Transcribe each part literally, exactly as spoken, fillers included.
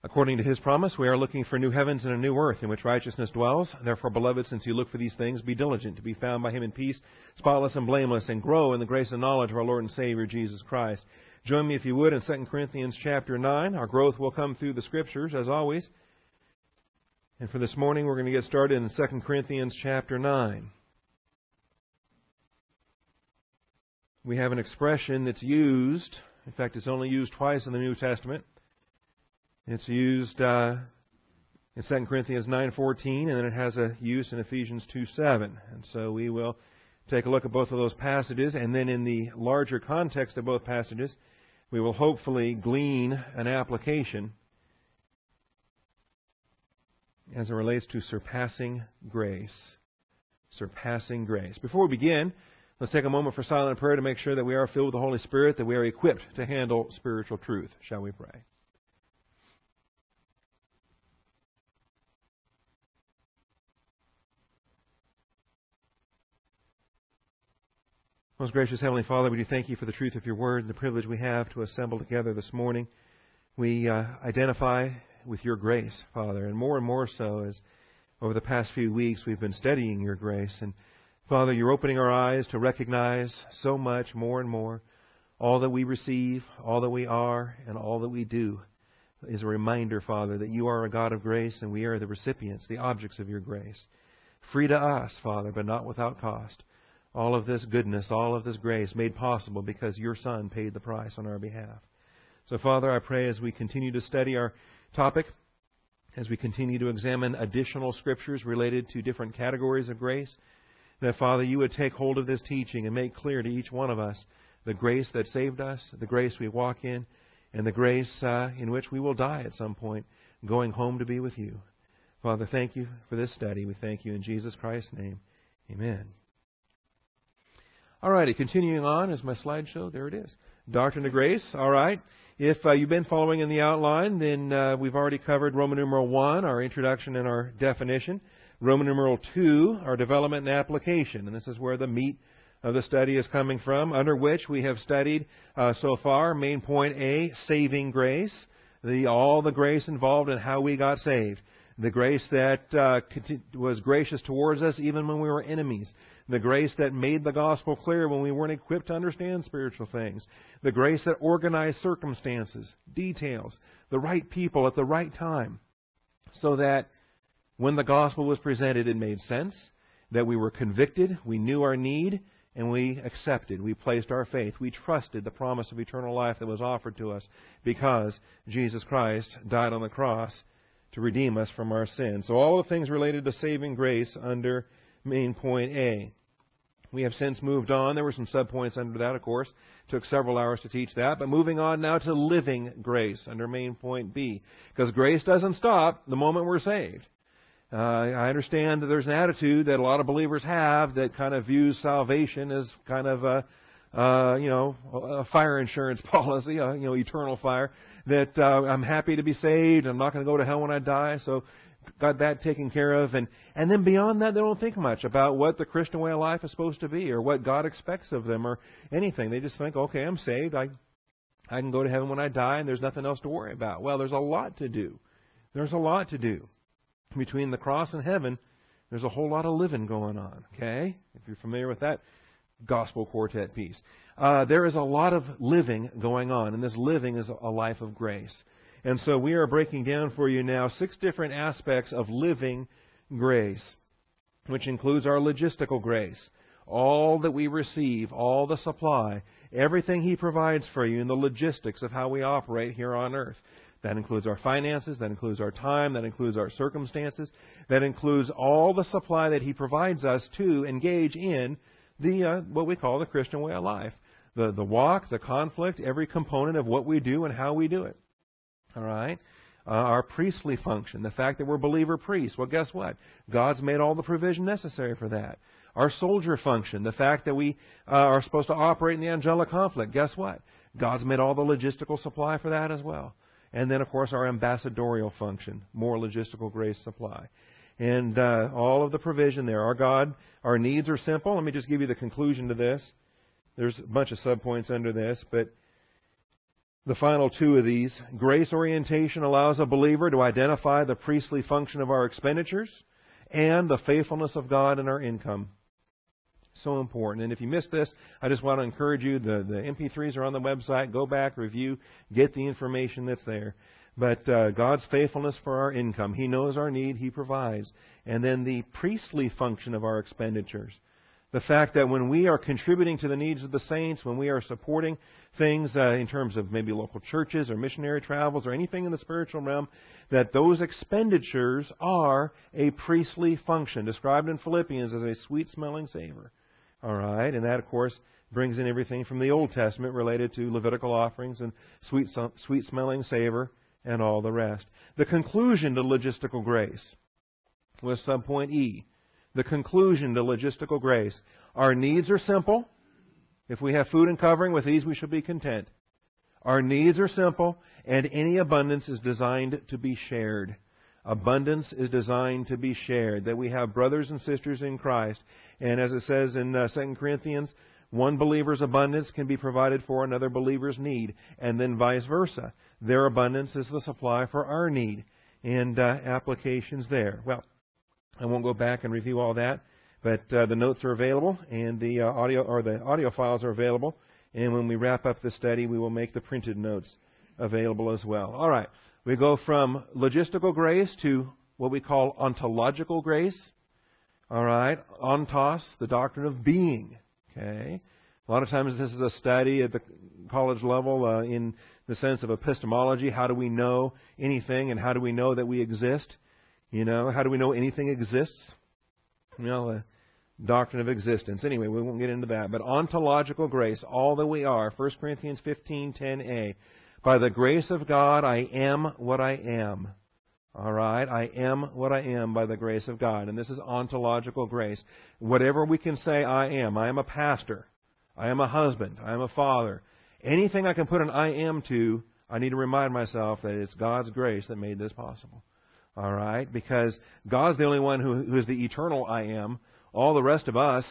According to His promise, we are looking for new heavens and a new earth in which righteousness dwells. Therefore, beloved, since you look for these things, be diligent to be found by Him in peace, spotless and blameless, and grow in the grace and knowledge of our Lord and Savior, Jesus Christ. Join me, if you would, in Second Corinthians chapter nine. Our growth will come through the Scriptures, as always. And for this morning, we're going to get started in Second Corinthians chapter nine. We have an expression that's used. In fact, it's only used twice in the New Testament. It's used uh, in Second Corinthians nine fourteen, and then it has a use in Ephesians two seven. And so we will take a look at both of those passages, and then in the larger context of both passages, we will hopefully glean an application as it relates to surpassing grace. Surpassing grace. Before we begin, let's take a moment for silent prayer to make sure that we are filled with the Holy Spirit, that we are equipped to handle spiritual truth. Shall we pray? Most gracious Heavenly Father, we do thank You for the truth of Your Word and the privilege we have to assemble together this morning. We uh, identify with Your grace, Father, and more and more so as over the past few weeks we've been studying Your grace. And Father, You're opening our eyes to recognize so much more and more. All that we receive, all that we are, and all that we do is a reminder, Father, that You are a God of grace and we are the recipients, the objects of Your grace. Free to us, Father, but not without cost. All of this goodness, all of this grace made possible because Your Son paid the price on our behalf. So, Father, I pray as we continue to study our topic, as we continue to examine additional Scriptures related to different categories of grace, that, Father, You would take hold of this teaching and make clear to each one of us the grace that saved us, the grace we walk in, and the grace uh, in which we will die at some point, going home to be with You. Father, thank You for this study. We thank You in Jesus Christ's name. Amen. All righty, continuing on, is my slideshow? There it is. Doctrine of Grace. All right. If uh, you've been following in the outline, then uh, we've already covered Roman numeral one, our introduction and our definition. Roman numeral two, our development and application. And this is where the meat of the study is coming from, under which we have studied uh, so far, main point A, saving grace. The, all the grace involved in how we got saved. The grace that uh, was gracious towards us even when we were enemies. The grace that made the gospel clear when we weren't equipped to understand spiritual things. The grace that organized circumstances, details, the right people at the right time, so that when the gospel was presented, it made sense, that we were convicted, we knew our need, and we accepted. We placed our faith. We trusted the promise of eternal life that was offered to us because Jesus Christ died on the cross to redeem us from our sins. So all the things related to saving grace under main point A. We have since moved on. There were some subpoints under that, of course. It took several hours to teach that. But moving on now to living grace under main point B. Because grace doesn't stop the moment we're saved. Uh, I understand that there's an attitude that a lot of believers have that kind of views salvation as kind of a, uh, you know, a fire insurance policy, a, you know, eternal fire. That uh, I'm happy to be saved. I'm not going to go to hell when I die. So got that taken care of. And, and then beyond that, they don't think much about what the Christian way of life is supposed to be or what God expects of them or anything. They just think, okay, I'm saved. I, I can go to heaven when I die and there's nothing else to worry about. Well, there's a lot to do. There's a lot to do. Between the cross and heaven, there's a whole lot of living going on, okay? If you're familiar with that gospel quartet piece. Uh, there is a lot of living going on, and this living is a life of grace. And so we are breaking down for you now six different aspects of living grace, which includes our logistical grace. All that we receive, all the supply, everything He provides for you in the logistics of how we operate here on earth. That includes our finances, that includes our time, that includes our circumstances, that includes all the supply that He provides us to engage in the uh, what we call the Christian way of life. The, the walk, the conflict, every component of what we do and how we do it. All right? Uh, our priestly function, the fact that we're believer priests. Well, guess what? God's made all the provision necessary for that. Our soldier function, the fact that we uh, are supposed to operate in the angelic conflict. Guess what? God's made all the logistical supply for that as well. And then, of course, our ambassadorial function, more logistical grace supply. And uh, all of the provision there. Our God, our needs are simple. Let me just give you the conclusion to this. There's a bunch of subpoints under this, but The final two of these, grace orientation allows a believer to identify the priestly function of our expenditures and the faithfulness of God in our income. So important. And if you missed this, I just want to encourage you. The, the M P threes are on the website. Go back, review, get the information that's there. But uh, God's faithfulness for our income. He knows our need. He provides. And then the priestly function of our expenditures. The fact that when we are contributing to the needs of the saints, when we are supporting things uh, in terms of maybe local churches or missionary travels or anything in the spiritual realm, that those expenditures are a priestly function, described in Philippians as a sweet-smelling savor. All right, and that, of course, brings in everything from the Old Testament related to Levitical offerings and sweet, sweet-smelling savor and all the rest. The conclusion to logistical grace was subpoint E. The conclusion to logistical grace. Our needs are simple. If we have food and covering, with these we should be content. Our needs are simple, and any abundance is designed to be shared. Abundance is designed to be shared, that we have brothers and sisters in Christ. And as it says in uh, Second Corinthians, one believer's abundance can be provided for another believer's need, and then vice versa. Their abundance is the supply for our need, and uh, applications there. Well, I won't go back and review all that, but uh, the notes are available, and the uh, audio or the audio files are available. And when we wrap up the study, we will make the printed notes available as well. All right, we go from logistical grace to what we call ontological grace. All right, ontos, the doctrine of being. Okay, a lot of times this is a study at the college level uh, in the sense of epistemology. How do we know anything, and how do we know that we exist? You know, how do we know anything exists? You know, the doctrine of existence. Anyway, we won't get into that. But ontological grace, all that we are, First Corinthians fifteen ten a. By the grace of God, I am what I am. All right? I am what I am by the grace of God. And this is ontological grace. Whatever we can say I am. I am a pastor. I am a husband. I am a father. Anything I can put an I am to, I need to remind myself that it's God's grace that made this possible. All right? Because God's the only one who, who is the eternal I am. All the rest of us,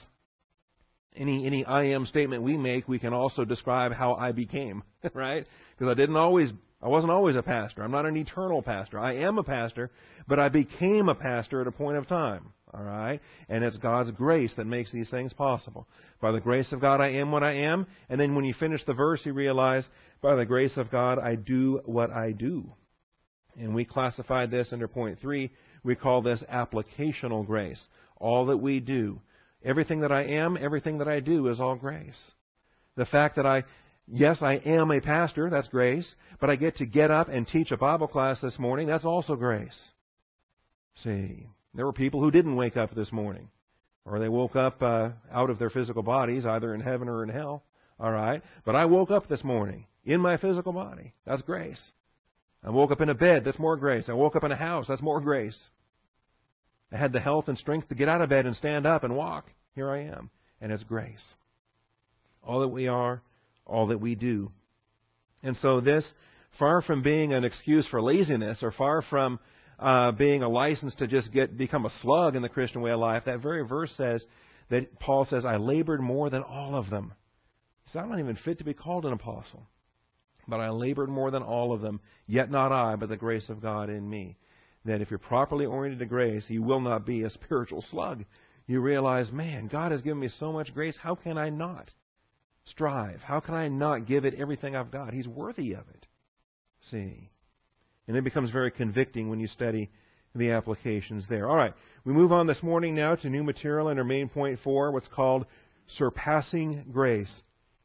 any any I am statement we make, we can also describe how I became. Right? Because I didn't always, I wasn't always a pastor. I'm not an eternal pastor. I am a pastor, but I became a pastor at a point of time. All right? And it's God's grace that makes these things possible. By the grace of God, I am what I am. And then when you finish the verse, you realize, by the grace of God, I do what I do. And we classified this under point three. We call this applicational grace. All that we do. Everything that I am, everything that I do is all grace. The fact that I, yes, I am a pastor, that's grace. But I get to get up and teach a Bible class this morning, that's also grace. See, there were people who didn't wake up this morning. Or they woke up uh, out of their physical bodies, either in heaven or in hell. All right? But I woke up this morning in my physical body. That's grace. I woke up in a bed, that's more grace. I woke up in a house, that's more grace. I had the health and strength to get out of bed and stand up and walk. Here I am. And it's grace. All that we are, all that we do. And so this, far from being an excuse for laziness, or far from uh, being a license to just get become a slug in the Christian way of life, that very verse says that Paul says, I labored more than all of them. He said, I'm not even fit to be called an apostle. But I labored more than all of them, yet not I, but the grace of God in me. That if you're properly oriented to grace, you will not be a spiritual slug. You realize, man, God has given me so much grace, how can I not strive? How can I not give it everything I've got? He's worthy of it. See? And it becomes very convicting when you study the applications there. All right, we move on this morning now to new material under main point four, what's called surpassing grace.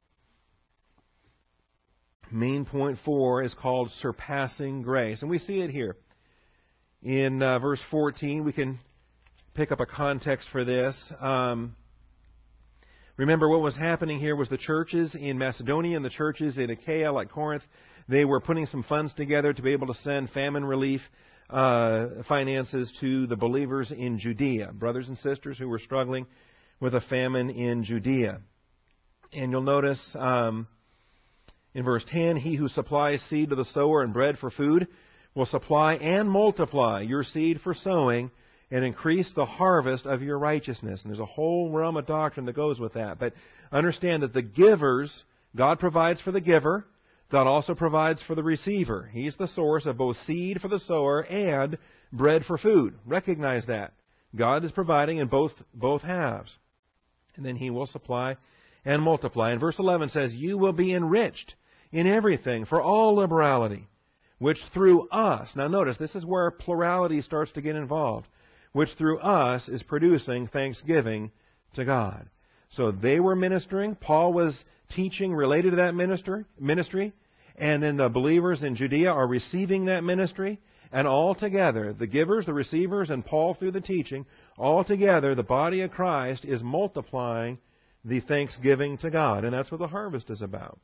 Main point four is called surpassing grace. And we see it here. In uh, verse fourteen, we can pick up a context for this. Um, remember, what was happening here was the churches in Macedonia and the churches in Achaia, like Corinth, they were putting some funds together to be able to send famine relief uh, finances to the believers in Judea, brothers and sisters who were struggling with a famine in Judea. And you'll notice um, in verse ten, he who supplies seed to the sower and bread for food will supply and multiply your seed for sowing and increase the harvest of your righteousness. And there's a whole realm of doctrine that goes with that. But understand that the givers, God provides for the giver. God also provides for the receiver. He's the source of both seed for the sower and bread for food. Recognize that. God is providing in both, both halves. And then He will supply and multiply. And verse eleven says, you will be enriched in everything for all liberality, which through us, now notice, this is where plurality starts to get involved, which through us is producing thanksgiving to God. So they were ministering. Paul was teaching related to that ministry, ministry, and then the believers in Judea are receiving that ministry. And all together, the givers, the receivers, and Paul through the teaching, all together, the body of Christ is multiplying the thanksgiving to God. And that's what the harvest is about.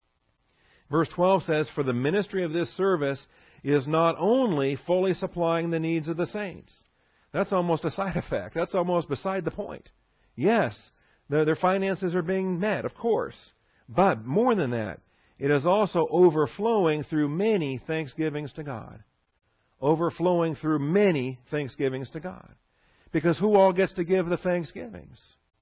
Verse twelve says, for the ministry of this service is not only fully supplying the needs of the saints. That's almost a side effect. That's almost beside the point. Yes, their, their finances are being met, of course. But more than that, it is also overflowing through many thanksgivings to God. Overflowing through many thanksgivings to God. Because who all gets to give the thanksgivings?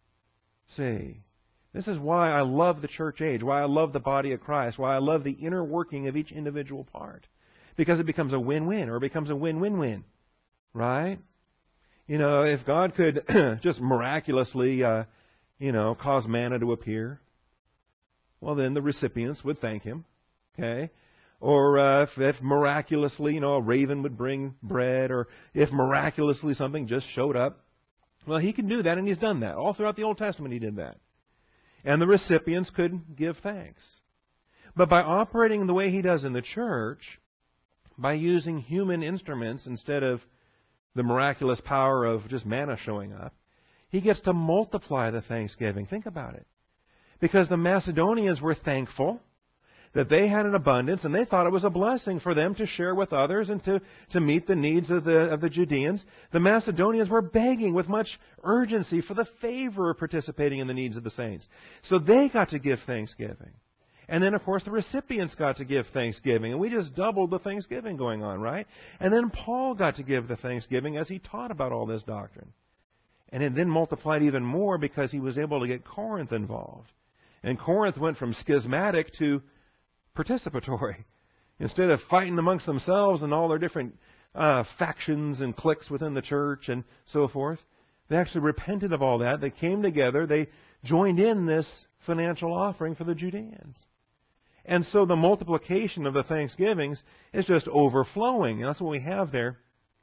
See, this is why I love the church age, why I love the body of Christ, why I love the inner working of each individual part. Because it becomes a win-win, or it becomes a win-win-win. Right? You know, if God could just miraculously, uh, you know, cause manna to appear, well, then the recipients would thank Him. Okay? Or uh, if, if miraculously, you know, a raven would bring bread, or if miraculously something just showed up, well, He can do that, and He's done that. All throughout the Old Testament He did that. And the recipients could give thanks. But by operating the way He does in the church, by using human instruments instead of the miraculous power of just manna showing up, He gets to multiply the thanksgiving. Think about it. Because the Macedonians were thankful that they had an abundance, and they thought it was a blessing for them to share with others and to, to meet the needs of the, of the Judeans. The Macedonians were begging with much urgency for the favor of participating in the needs of the saints. So they got to give thanksgiving. And then, of course, the recipients got to give thanksgiving. And we just doubled the thanksgiving going on, right? And then Paul got to give the thanksgiving as he taught about all this doctrine. And it then multiplied even more because he was able to get Corinth involved. And Corinth went from schismatic to participatory. Instead of fighting amongst themselves and all their different uh, factions and cliques within the church and so forth, they actually repented of all that. They came together. They joined in this financial offering for the Judeans. And so the multiplication of the thanksgivings is just overflowing. And that's what we have there.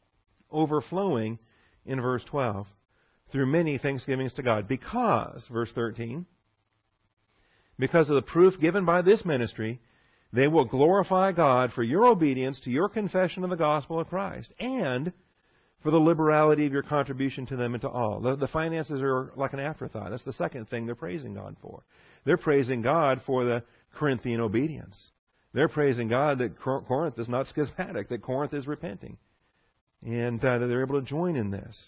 Overflowing in verse twelve. Through many thanksgivings to God. Because, verse thirteen, because of the proof given by this ministry, they will glorify God for your obedience to your confession of the gospel of Christ, and for the liberality of your contribution to them and to all. The, the finances are like an afterthought. That's the second thing they're praising God for. They're praising God for the Corinthian obedience. They're praising God that Corinth is not schismatic, that Corinth is repenting, and uh, that they're able to join in this.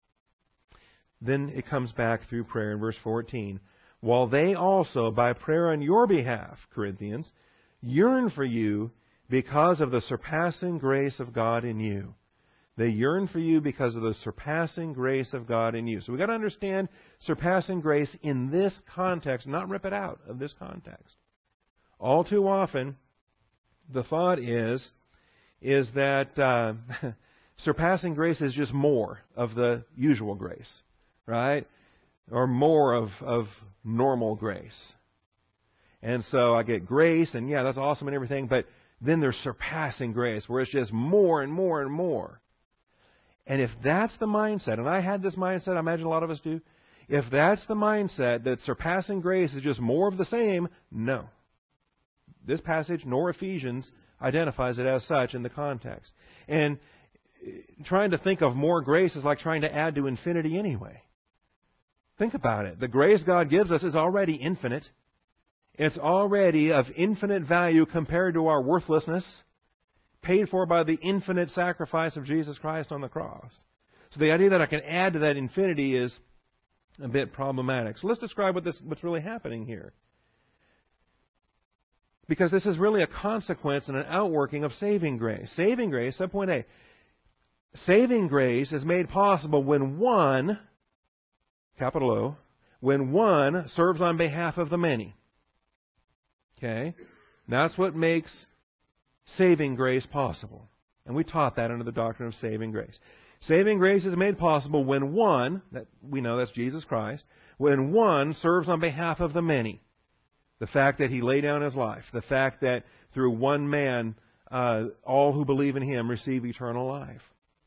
Then it comes back through prayer in verse fourteen. While they also, by prayer on your behalf, Corinthians, yearn for you because of the surpassing grace of God in you. They yearn for you because of the surpassing grace of God in you. So we've got to understand surpassing grace in this context, not rip it out of this context. All too often, the thought is, is that uh, surpassing grace is just more of the usual grace, right? Or more of, of normal grace. And so I get grace, and yeah, that's awesome and everything, but then there's surpassing grace, where it's just more and more and more. And if that's the mindset, and I had this mindset, I imagine a lot of us do, if that's the mindset that surpassing grace is just more of the same, no. This passage, nor Ephesians, identifies it as such in the context. And trying to think of more grace is like trying to add to infinity anyway. Think about it. The grace God gives us is already infinite. It's already of infinite value compared to our worthlessness, paid for by the infinite sacrifice of Jesus Christ on the cross. So the idea that I can add to that infinity is a bit problematic. So let's describe what this, what's really happening here. Because this is really a consequence and an outworking of saving grace. Saving grace, subpoint A. Saving grace is made possible when one, capital O, when one serves on behalf of the many. Okay? That's what makes saving grace possible. And we taught that under the doctrine of saving grace. Saving grace is made possible when one, that we know that's Jesus Christ, when one serves on behalf of the many. The fact that He laid down His life. The fact that through one man, uh, all who believe in Him receive eternal life.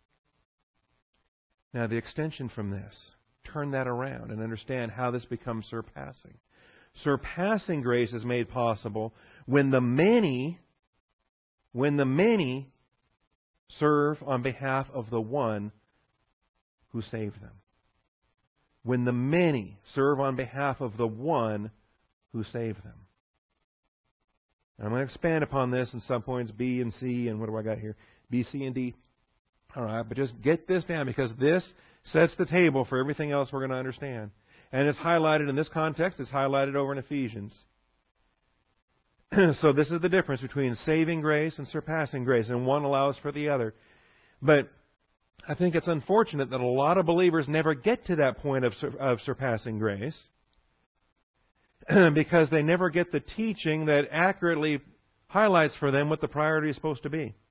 Now the extension from this, turn that around and understand how this becomes surpassing. Surpassing grace is made possible when the many, when the many serve on behalf of the one who saved them. When the many serve on behalf of the one who saved them. And I'm going to expand upon this in some points, B and C, and what do I got here? B, C, and D. All right, but just get this down because this sets the table for everything else we're going to understand. And it's highlighted in this context. It's highlighted over in Ephesians. So this is the difference between saving grace and surpassing grace, and one allows for the other. But I think it's unfortunate that a lot of believers never get to that point of, of surpassing grace because they never get the teaching that accurately highlights for them what the priority is supposed to be.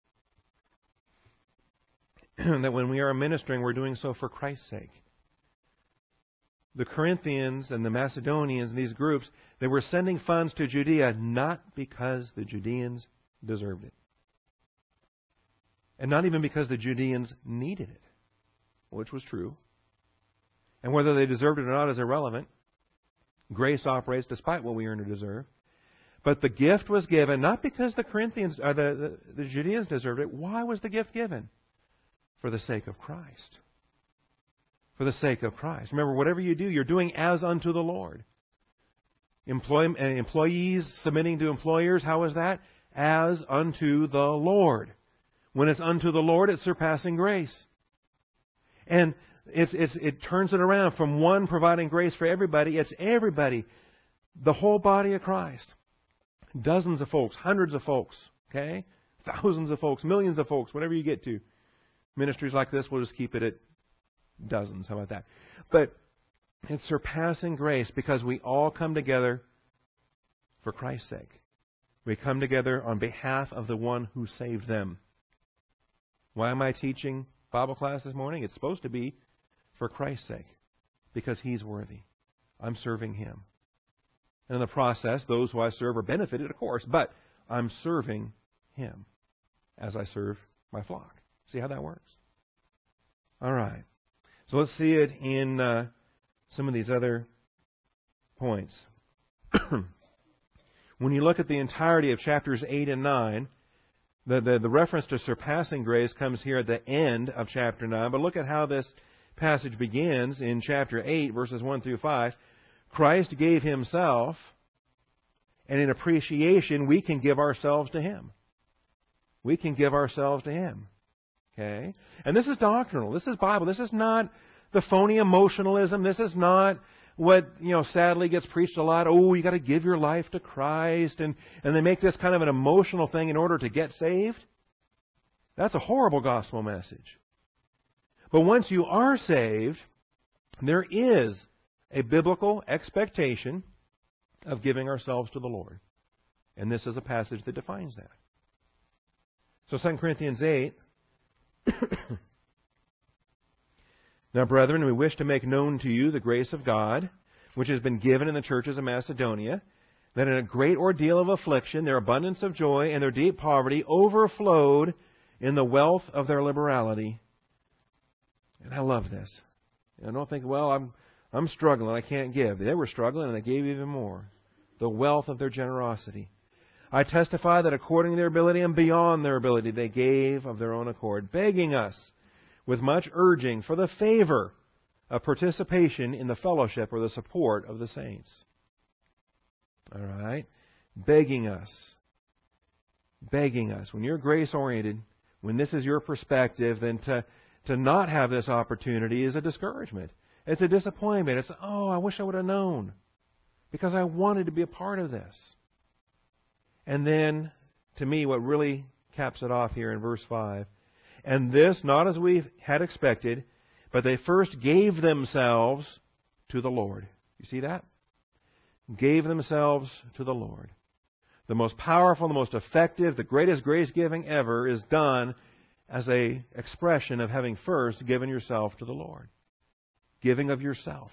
That when we are ministering, we're doing so for Christ's sake. The Corinthians and the Macedonians and these groups, they were sending funds to Judea not because the Judeans deserved it. And not even because the Judeans needed it, which was true. And whether they deserved it or not is irrelevant. Grace operates despite what we earn or deserve. But the gift was given not because the Corinthians, or the, the, the Judeans deserved it. Why was the gift given? For the sake of Christ. For the sake of Christ. Remember, whatever you do, you're doing as unto the Lord. Employ, employees submitting to employers, how is that? As unto the Lord. When it's unto the Lord, it's surpassing grace. And it's, it's, it turns it around from one providing grace for everybody. It's everybody. The whole body of Christ. Dozens of folks, hundreds of folks, okay? Thousands of folks, millions of folks, whatever you get to. Ministries like this, we'll just keep it at dozens. How about that? But it's surpassing grace because we all come together for Christ's sake. We come together on behalf of the one who saved them. Why am I teaching Bible class this morning? It's supposed to be for Christ's sake. Because He's worthy. I'm serving Him. And in the process, those who I serve are benefited, of course. But I'm serving Him as I serve my flock. See how that works? All right. So let's see it in uh, some of these other points. When you look at the entirety of chapters eight and nine, the, the, the reference to surpassing grace comes here at the end of chapter nine. But look at how this passage begins in chapter eight, verses one through five. Christ gave Himself, and in appreciation, we can give ourselves to Him. We can give ourselves to Him. Okay? And this is doctrinal. This is Bible. This is not the phony emotionalism. This is not what, you know, sadly gets preached a lot. Oh, you got to give your life to Christ. And, and they make this kind of an emotional thing in order to get saved. That's a horrible gospel message. But once you are saved, there is a biblical expectation of giving ourselves to the Lord. And this is a passage that defines that. So Second Corinthians eight. Now, brethren, we wish to make known to you the grace of God, which has been given in the churches of Macedonia, that in a great ordeal of affliction, their abundance of joy and their deep poverty overflowed in the wealth of their liberality. And I love this. I don't think, well, I'm I'm struggling, I can't give. They were struggling and they gave even more. The wealth of their generosity. I testify that according to their ability and beyond their ability, they gave of their own accord, begging us with much urging for the favor of participation in the fellowship or the support of the saints. All right? Begging us. Begging us. When you're grace-oriented, when this is your perspective, then to, to not have this opportunity is a discouragement. It's a disappointment. It's, oh, I wish I would have known. Because I wanted to be a part of this. And then, to me, what really caps it off here in verse five, and this, not as we had expected, but they first gave themselves to the Lord. You see that? Gave themselves to the Lord. The most powerful, the most effective, the greatest grace giving ever is done as a expression of having first given yourself to the Lord. Giving of yourself.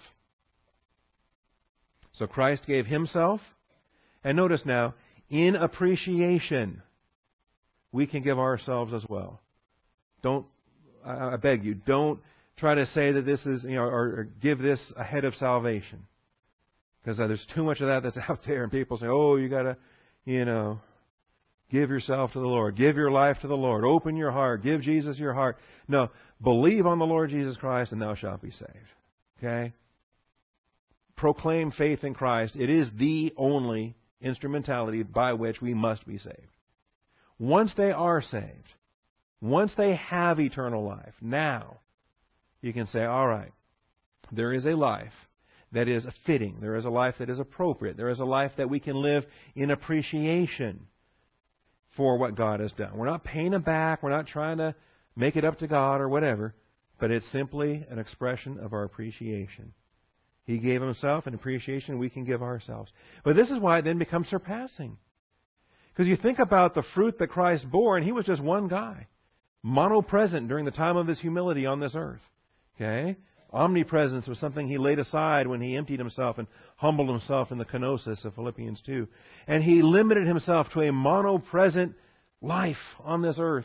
So Christ gave Himself. And notice now, in appreciation, we can give ourselves as well. Don't, I beg you, don't try to say that this is, you know, or, or give this ahead of salvation. Because uh, there's too much of that that's out there, and people say, oh, you got to, you know, give yourself to the Lord. Give your life to the Lord. Open your heart. Give Jesus your heart. No, believe on the Lord Jesus Christ and thou shalt be saved. Okay? Proclaim faith in Christ. It is the only instrumentality by which we must be saved. Once they are saved, once they have eternal life, now you can say, all right, there is a life that is fitting. There is a life that is appropriate. There is a life that we can live in appreciation for what God has done. We're not paying Him back. We're not trying to make it up to God or whatever. But it's simply an expression of our appreciation. He gave Himself in appreciation. We can give ourselves. But this is why it then becomes surpassing. Because you think about the fruit that Christ bore, and He was just one guy. Monopresent during the time of His humility on this earth. Okay? Omnipresence was something He laid aside when He emptied Himself and humbled Himself in the kenosis of Philippians two. And He limited Himself to a monopresent life on this earth.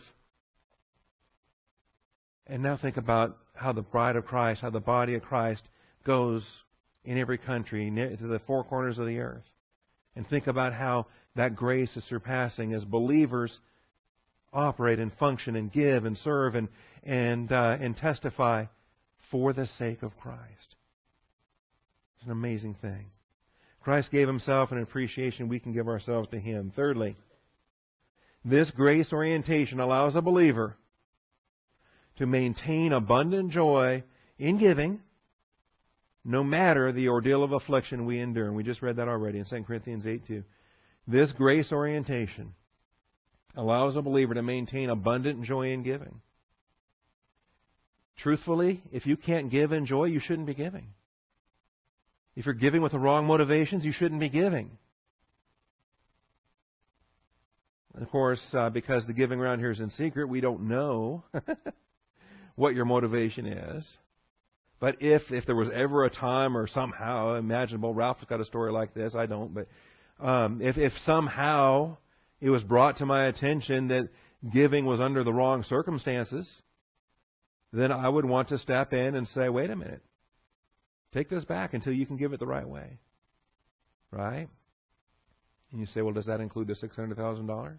And now think about how the bride of Christ, how the body of Christ goes in every country, to the four corners of the earth. And think about how that grace is surpassing as believers operate and function and give and serve and, and, uh, and testify for the sake of Christ. It's an amazing thing. Christ gave Himself in appreciation. We can give ourselves to Him. Thirdly, this grace orientation allows a believer to maintain abundant joy in giving, no matter the ordeal of affliction we endure. And we just read that already in Second Corinthians eight two. This grace orientation allows a believer to maintain abundant joy in giving. Truthfully, if you can't give in joy, you shouldn't be giving. If you're giving with the wrong motivations, you shouldn't be giving. Of course, uh, because the giving around here is in secret, we don't know what your motivation is. But if if there was ever a time or somehow imaginable, Ralph's got a story like this, I don't, but um, if, if somehow it was brought to my attention that giving was under the wrong circumstances, then I would want to step in and say, wait a minute, take this back until you can give it the right way. Right? And you say, well, does that include the six hundred thousand dollars?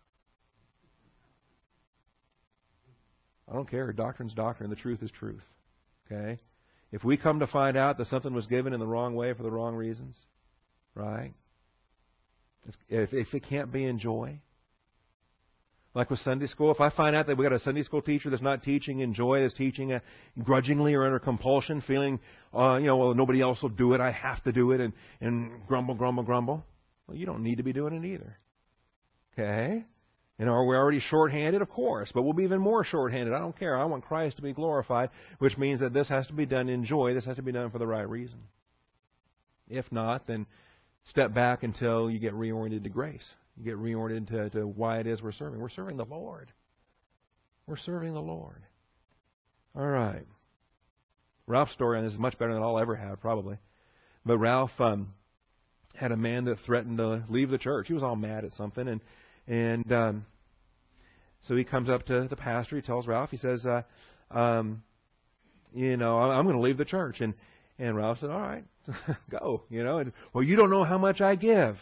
I don't care. Doctrine's doctrine. The truth is truth. Okay? If we come to find out that something was given in the wrong way for the wrong reasons, right? If, if it can't be in joy, like with Sunday school, if I find out that we got a Sunday school teacher that's not teaching in joy, that's teaching uh, grudgingly or under compulsion, feeling, uh, you know, well, nobody else will do it, I have to do it, and, and grumble, grumble, grumble. Well, you don't need to be doing it either. Okay? And are we already shorthanded? Of course. But we'll be even more shorthanded. I don't care. I want Christ to be glorified, which means that this has to be done in joy. This has to be done for the right reason. If not, then step back until you get reoriented to grace. You get reoriented to, to why it is we're serving. We're serving the Lord. We're serving the Lord. All right. Ralph's story on this is much better than I'll ever have, probably. But Ralph um, had a man that threatened to leave the church. He was all mad at something, and and um, so he comes up to the pastor. He tells Ralph. He says, uh, um, "You know, I'm going to leave the church." And and Ralph said, "All right, go." You know, and well, you don't know how much I give.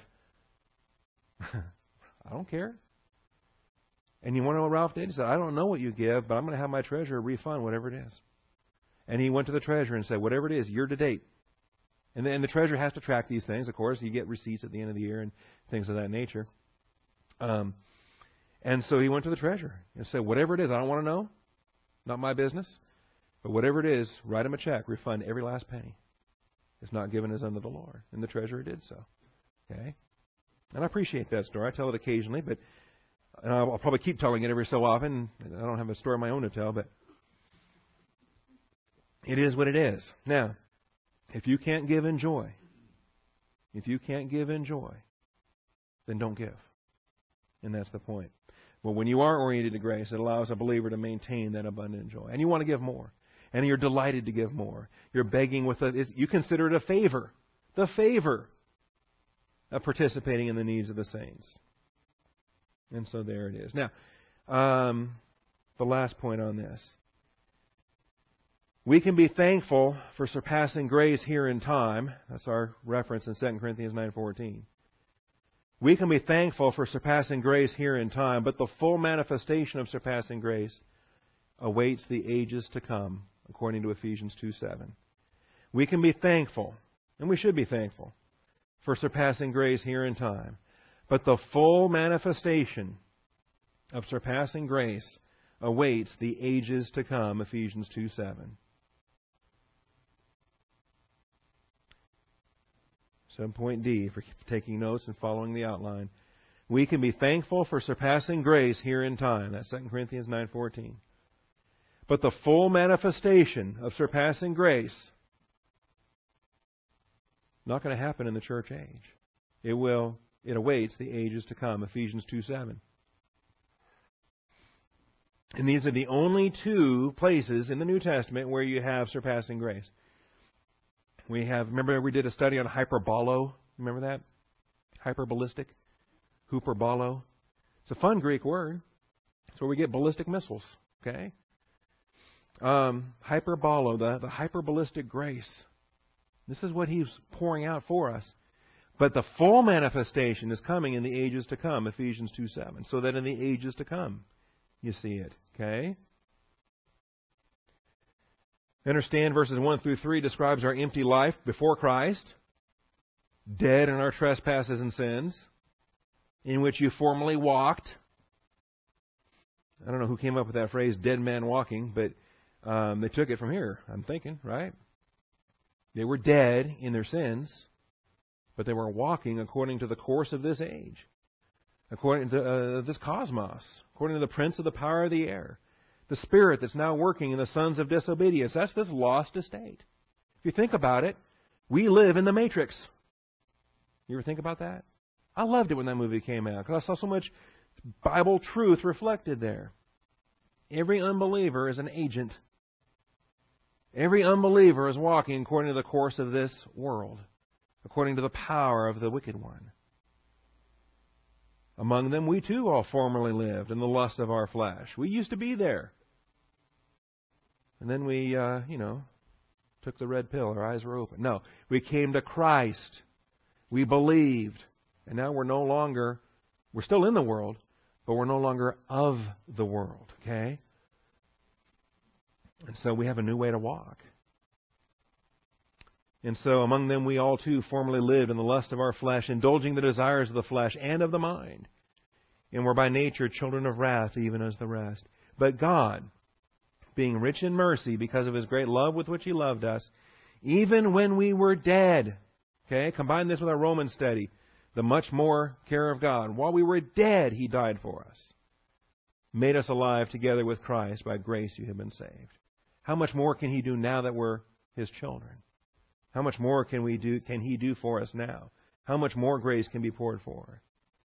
I don't care. And you want to know what Ralph did? He said, I don't know what you give, but I'm going to have my treasurer refund whatever it is. And he went to the treasurer and said, whatever it is, year to date. And then the treasurer has to track these things, of course. You get receipts at the end of the year and things of that nature. Um, and so he went to the treasurer and said, whatever it is, I don't want to know. Not my business. But whatever it is, write him a check, refund every last penny. It's not given as unto the Lord. And the treasurer did so. Okay? And I appreciate that story. I tell it occasionally, but and I'll, I'll probably keep telling it every so often. I don't have a story of my own to tell, but it is what it is. Now, if you can't give in joy, if you can't give in joy, then don't give. And that's the point. But when you are oriented to grace, it allows a believer to maintain that abundant joy. And you want to give more. And you're delighted to give more. You're begging with a, you consider it a favor. The favor of participating in the needs of the saints. And so there it is. Now, um, the last point on this. We can be thankful for surpassing grace here in time. That's our reference in Second Corinthians nine fourteen. We can be thankful for surpassing grace here in time, but the full manifestation of surpassing grace awaits the ages to come, according to Ephesians two seven. We can be thankful, and we should be thankful, for surpassing grace here in time, but the full manifestation of surpassing grace awaits the ages to come, Ephesians two seven. So point D, for taking notes and following the outline. We can be thankful for surpassing grace here in time. That's Second Corinthians nine fourteen. But the full manifestation of surpassing grace, not going to happen in the church age. It will, it awaits the ages to come. Ephesians two seven. And these are the only two places in the New Testament where you have surpassing grace. We have, remember we did a study on hyperbolo? Remember that? Hyperballistic? Huperbolo? It's a fun Greek word. It's where we get ballistic missiles. Okay? Um, hyperbolo, the, the hyperballistic grace. This is what He's pouring out for us. But the full manifestation is coming in the ages to come, Ephesians two seven. So that in the ages to come, you see it. Okay? Understand verses one through three describes our empty life before Christ, dead in our trespasses and sins, in which you formerly walked. I don't know who came up with that phrase, dead man walking, but um, they took it from here, I'm thinking, right? They were dead in their sins, but they were walking according to the course of this age, according to uh, this cosmos, according to the prince of the power of the air. The spirit that's now working in the sons of disobedience. That's this lost estate. If you think about it, we live in the Matrix. You ever think about that? I loved it when that movie came out because I saw so much Bible truth reflected there. Every unbeliever is an agent. Every unbeliever is walking according to the course of this world, according to the power of the wicked one. Among them, we too all formerly lived in the lust of our flesh. We used to be there. And then we, uh, you know, took the red pill. Our eyes were open. No, we came to Christ. We believed. And now we're no longer, we're still in the world, but we're no longer of the world. Okay? And so we have a new way to walk. And so among them we all too formerly lived in the lust of our flesh, indulging the desires of the flesh and of the mind. And were by nature children of wrath, even as the rest. But God, being rich in mercy because of His great love with which He loved us, even when we were dead. Okay, combine this with our Romans study. The much more care of God. While we were dead, He died for us. Made us alive together with Christ. By grace you have been saved. How much more can He do now that we're His children? How much more can we do? Can He do for us now? How much more grace can be poured forth?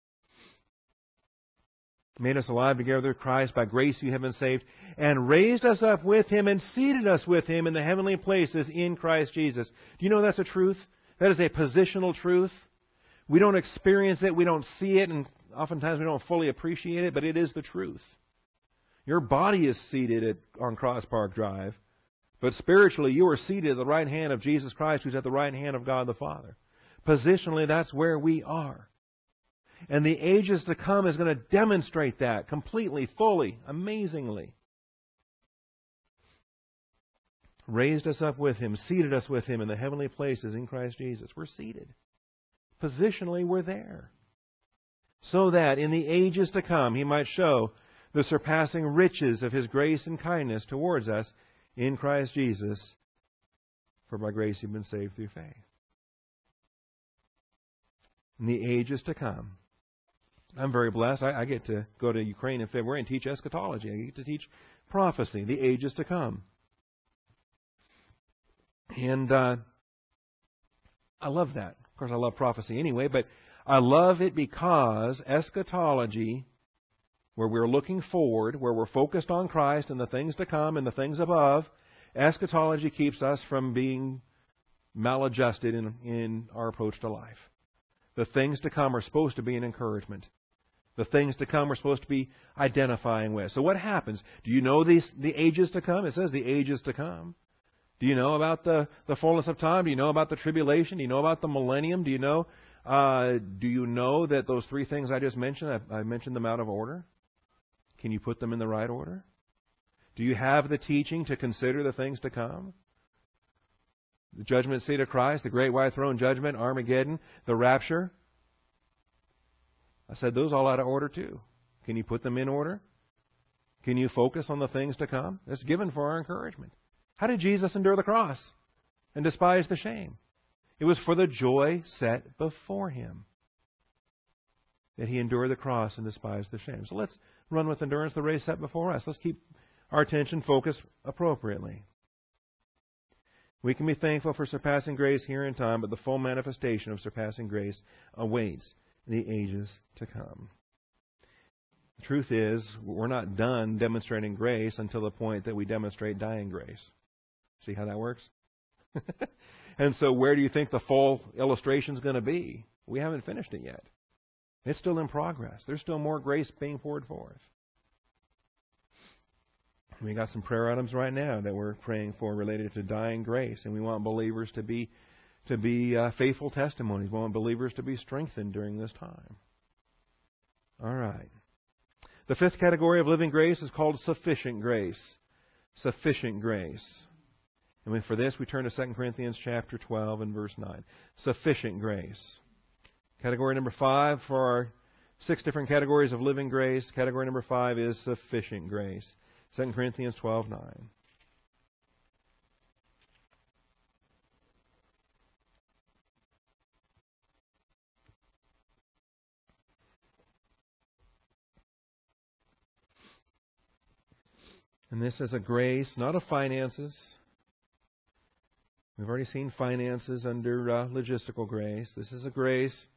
Made us alive together with Christ. By grace you have been saved. And raised us up with Him and seated us with Him in the heavenly places in Christ Jesus. Do you know that's a truth? That is a positional truth. We don't experience it. We don't see it. And oftentimes we don't fully appreciate it. But it is the truth. Your body is seated at, on Cross Park Drive. But spiritually, you are seated at the right hand of Jesus Christ, who's at the right hand of God the Father. Positionally, that's where we are. And the ages to come is going to demonstrate that completely, fully, amazingly. Raised us up with Him, seated us with Him in the heavenly places in Christ Jesus. We're seated. Positionally, we're there. So that in the ages to come, He might show the surpassing riches of His grace and kindness towards us in Christ Jesus, for by grace you've been saved through faith. In the ages to come. I'm very blessed. I, I get to go to Ukraine in February and teach eschatology. I get to teach prophecy, the ages to come. And uh, I love that. Of course, I love prophecy anyway, but I love it because eschatology, where we're looking forward, where we're focused on Christ and the things to come and the things above, eschatology keeps us from being maladjusted in, in our approach to life. The things to come are supposed to be an encouragement. The things to come we're supposed to be identifying with. So what happens? Do you know these the ages to come? It says the ages to come. Do you know about the, the fullness of time? Do you know about the tribulation? Do you know about the millennium? Do you know uh, do you know that those three things I just mentioned, I, I mentioned them out of order? Can you put them in the right order? Do you have the teaching to consider the things to come? The judgment seat of Christ, the great white throne judgment, Armageddon, the rapture. I said those all out of order too. Can you put them in order? Can you focus on the things to come? It's given for our encouragement. How did Jesus endure the cross and despise the shame? It was for the joy set before Him that He endured the cross and despised the shame. So let's run with endurance the race set before us. Let's keep our attention focused appropriately. We can be thankful for surpassing grace here in time, but the full manifestation of surpassing grace awaits the ages to come. The truth is, we're not done demonstrating grace until the point that we demonstrate dying grace. See how that works? And so where do you think the full illustration is going to be? We haven't finished it yet. It's still in progress. There's still more grace being poured forth. We got some prayer items right now that we're praying for related to dying grace, and we want believers to be to be uh, faithful testimonies. We want believers to be strengthened during this time. All right. The fifth category of living grace is called sufficient grace. Sufficient grace. And for this, we turn to Second Corinthians chapter twelve and verse nine. Sufficient grace. Category number five for our six different categories of living grace. Category number five is sufficient grace. Second Corinthians twelve nine. And this is a grace, not of finances. We've already seen finances under uh, logistical grace. This is a grace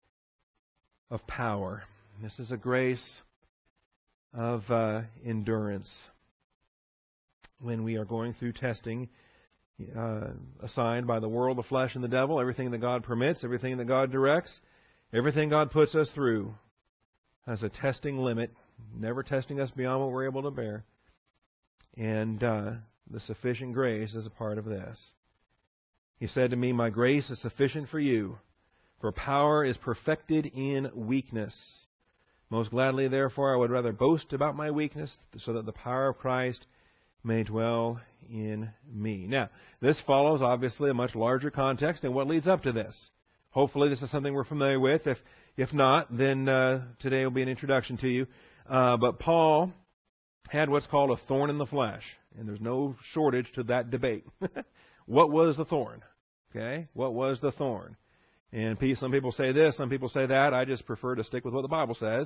of power. This is a grace of uh, endurance. When we are going through testing uh, assigned by the world, the flesh, and the devil, everything that God permits, everything that God directs, everything God puts us through has a testing limit, never testing us beyond what we're able to bear. And uh, the sufficient grace is a part of this. He said to me, "My grace is sufficient for you, for power is perfected in weakness. Most gladly, therefore, I would rather boast about my weakness, so that the power of Christ may dwell in me." Now, this follows, obviously, a much larger context and what leads up to this. Hopefully, this is something we're familiar with. If if not, then uh, today will be an introduction to you. Uh, but Paul had what's called a thorn in the flesh, and there's no shortage to that debate. What was the thorn? Okay, what was the thorn? And some people say this, some people say that. I just prefer to stick with what the Bible says.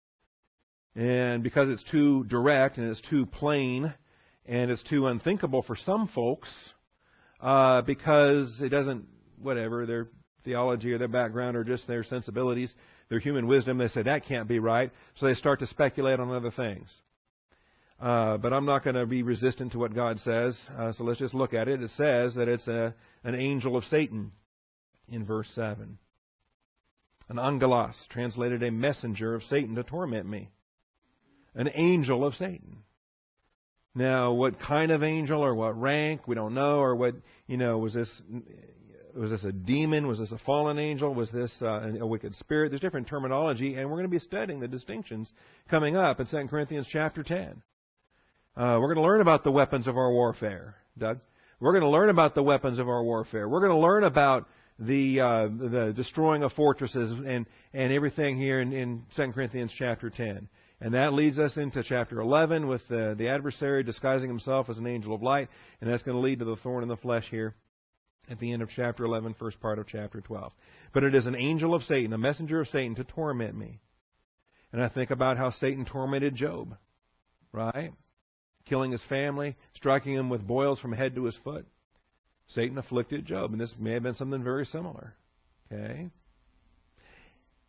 And because it's too direct and it's too plain and it's too unthinkable for some folks, uh, because it doesn't, whatever, their theology or their background or just their sensibilities, their human wisdom, they say that can't be right. So they start to speculate on other things. Uh, but I'm not going to be resistant to what God says. Uh, so let's just look at it. It says that it's a, an angel of Satan in verse seven. An angelos, translated a messenger of Satan to torment me. An angel of Satan. Now, what kind of angel or what rank, we don't know. Or what, you know, was this was this a demon? Was this a fallen angel? Was this uh, a wicked spirit? There's different terminology, and we're going to be studying the distinctions coming up in Second Corinthians chapter ten. Uh, we're going to learn about the weapons of our warfare, Doug. We're going to learn about the weapons of our warfare. We're going to learn about the uh, the destroying of fortresses and, and everything here in, in Second Corinthians chapter ten. And that leads us into chapter eleven with the, the adversary disguising himself as an angel of light. And that's going to lead to the thorn in the flesh here at the end of chapter eleven, first part of chapter twelve. But it is an angel of Satan, a messenger of Satan to torment me. And I think about how Satan tormented Job, right? Killing his family, striking him with boils from head to his foot. Satan afflicted Job, and this may have been something very similar. Okay?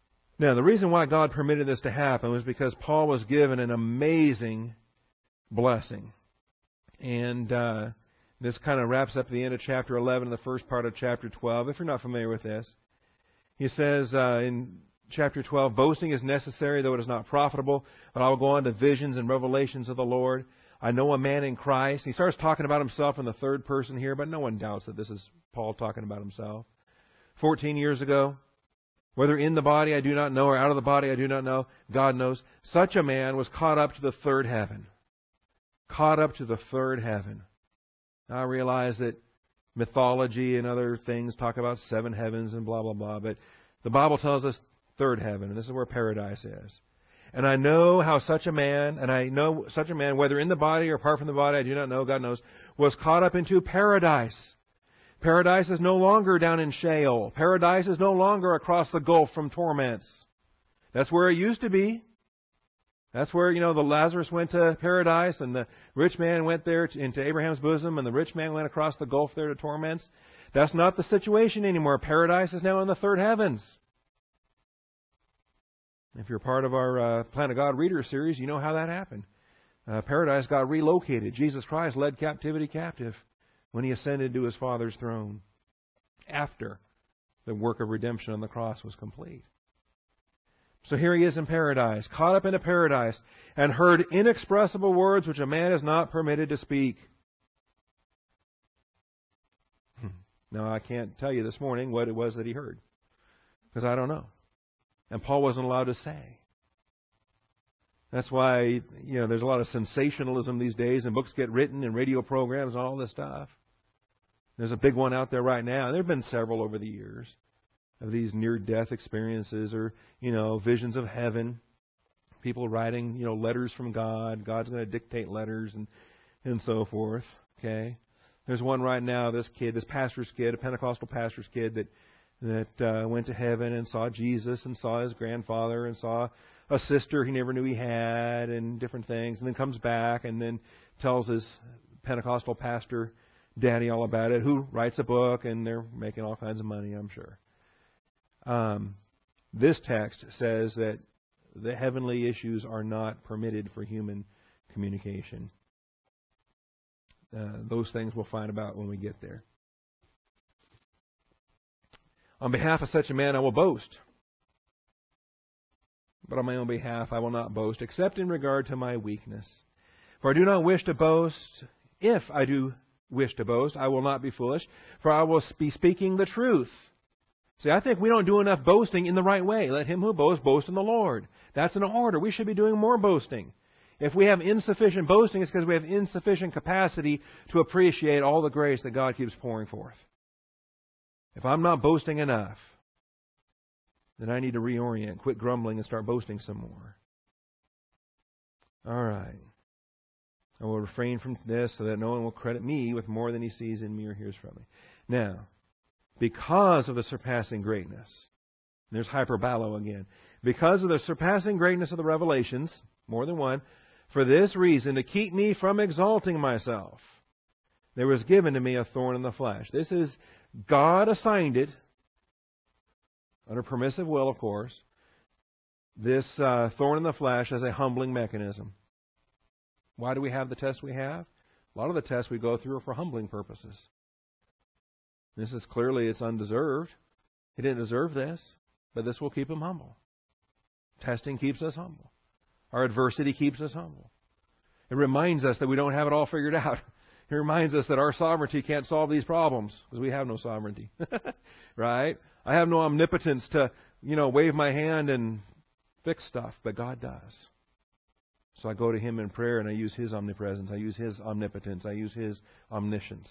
Now, the reason why God permitted this to happen was because Paul was given an amazing blessing. And uh, this kind of wraps up the end of chapter eleven and the first part of chapter twelve, if you're not familiar with this. He says uh, in chapter twelve, boasting is necessary, though it is not profitable, but I will go on to visions and revelations of the Lord. I know a man in Christ. He starts talking about himself in the third person here, but no one doubts that this is Paul talking about himself. Fourteen years ago, whether in the body I do not know or out of the body I do not know, God knows, such a man was caught up to the third heaven. Caught up to the third heaven. Now, I realize that mythology and other things talk about seven heavens and blah, blah, blah, but the Bible tells us third heaven, and this is where paradise is. And I know how such a man, and I know such a man, whether in the body or apart from the body, I do not know, God knows, was caught up into paradise. Paradise is no longer down in Sheol. Paradise is no longer across the gulf from torments. That's where it used to be. That's where, you know, the Lazarus went to paradise, and the rich man went there to, into Abraham's bosom, and the rich man went across the gulf there to torments. That's not the situation anymore. Paradise is now in the third heavens. If you're part of our uh, Plan of God Reader series, you know how that happened. Uh, paradise got relocated. Jesus Christ led captivity captive when He ascended to His Father's throne after the work of redemption on the cross was complete. So here He is in paradise, caught up into paradise, and heard inexpressible words which a man is not permitted to speak. Now, I can't tell you this morning what it was that he heard, because I don't know. And Paul wasn't allowed to say. That's why, you know, there's a lot of sensationalism these days, and books get written, and radio programs, and all this stuff. There's a big one out there right now. There have been several over the years of these near-death experiences, or, you know, visions of heaven. People writing, you know, letters from God. God's going to dictate letters, and and so forth. Okay. There's one right now. This kid, this pastor's kid, a Pentecostal pastor's kid that that uh, went to heaven and saw Jesus and saw his grandfather and saw a sister he never knew he had and different things, and then comes back and then tells his Pentecostal pastor daddy all about it, who writes a book, and they're making all kinds of money, I'm sure. Um, this text says that the heavenly issues are not permitted for human communication. Uh, those things we'll find about when we get there. On behalf of such a man I will boast. But on my own behalf I will not boast, except in regard to my weakness. For I do not wish to boast. If I do wish to boast, I will not be foolish, for I will be speaking the truth. See, I think we don't do enough boasting in the right way. Let him who boasts boast in the Lord. That's an order. We should be doing more boasting. If we have insufficient boasting, it's because we have insufficient capacity to appreciate all the grace that God keeps pouring forth. If I'm not boasting enough, then I need to reorient, quit grumbling, and start boasting some more. All right. I will refrain from this so that no one will credit me with more than he sees in me or hears from me. Now, because of the surpassing greatness, and there's hyperbalo again, because of the surpassing greatness of the revelations, more than one, for this reason, to keep me from exalting myself, there was given to me a thorn in the flesh. This is, God assigned it, under permissive will, of course, this uh, thorn in the flesh as a humbling mechanism. Why do we have the tests we have? A lot of the tests we go through are for humbling purposes. This is clearly, it's undeserved. He didn't deserve this, but this will keep him humble. Testing keeps us humble. Our adversity keeps us humble. It reminds us that we don't have it all figured out. It reminds us that our sovereignty can't solve these problems because we have no sovereignty. Right? I have no omnipotence to, you know, wave my hand and fix stuff, but God does. So I go to Him in prayer and I use His omnipresence. I use His omnipotence. I use His omniscience.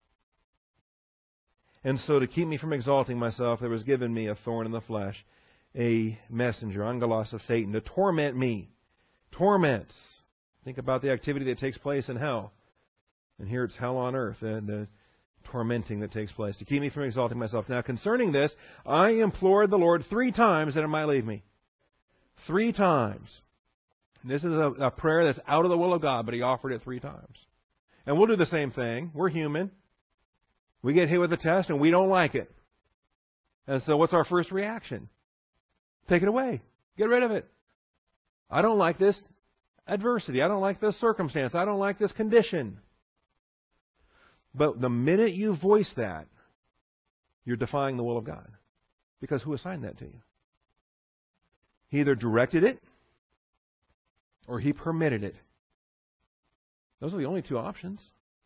And so to keep me from exalting myself, there was given me a thorn in the flesh, a messenger, angelos of Satan, to torment me. Torments. Think about the activity that takes place in hell. And here it's hell on earth, the, the tormenting that takes place, to keep me from exalting myself. Now, concerning this, I implored the Lord three times that it might leave me. Three times. This is a, a prayer that's out of the will of God, but He offered it three times. And we'll do the same thing. We're human. We get hit with a test and we don't like it. And so what's our first reaction? Take it away. Get rid of it. I don't like this adversity. I don't like this circumstance. I don't like this condition. But the minute you voice that, you're defying the will of God. Because who assigned that to you? He either directed it or He permitted it. Those are the only two options.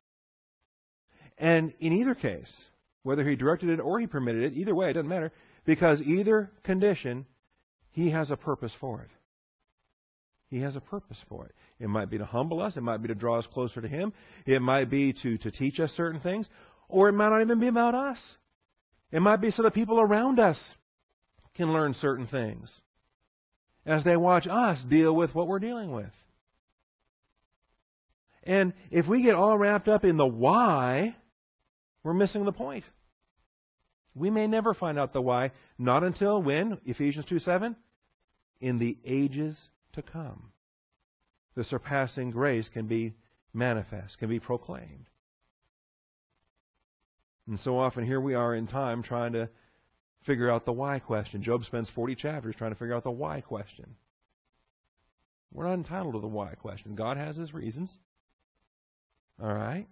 And in either case, whether He directed it or He permitted it, either way, it doesn't matter. Because either condition, He has a purpose for it. He has a purpose for it. It might be to humble us. It might be to draw us closer to Him. It might be to, to teach us certain things. Or it might not even be about us. It might be so that people around us can learn certain things as they watch us deal with what we're dealing with. And if we get all wrapped up in the why, we're missing the point. We may never find out the why, not until when? Ephesians two seven, in the ages to come, the surpassing grace can be manifest, can be proclaimed. And so often here we are in time trying to figure out the why question. Job spends forty chapters trying to figure out the why question. We're not entitled to the why question. God has His reasons. All right?